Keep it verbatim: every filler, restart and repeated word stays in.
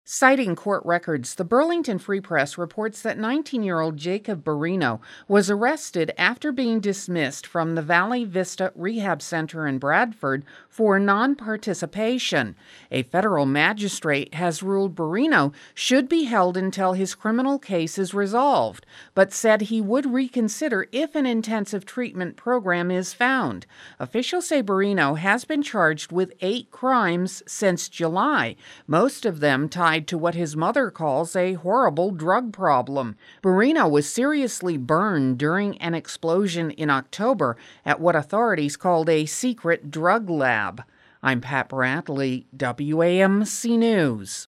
Citing court records, the Burlington Free Press reports that nineteen-year-old Jacob Barrino was arrested after being dismissed from the Valley Vista Rehab Center in Bradford for non-participation. A federal magistrate has ruled Barrino should be held until his criminal case is resolved, but said he would reconsider if an intensive treatment program is found. Officials say Barrino has been charged with eight crimes since July, most of them tied to what his mother calls a horrible drug problem. Barrino was seriously burned during an explosion in October at what authorities called a secret drug lab. I'm Pat Bradley, W A M C News.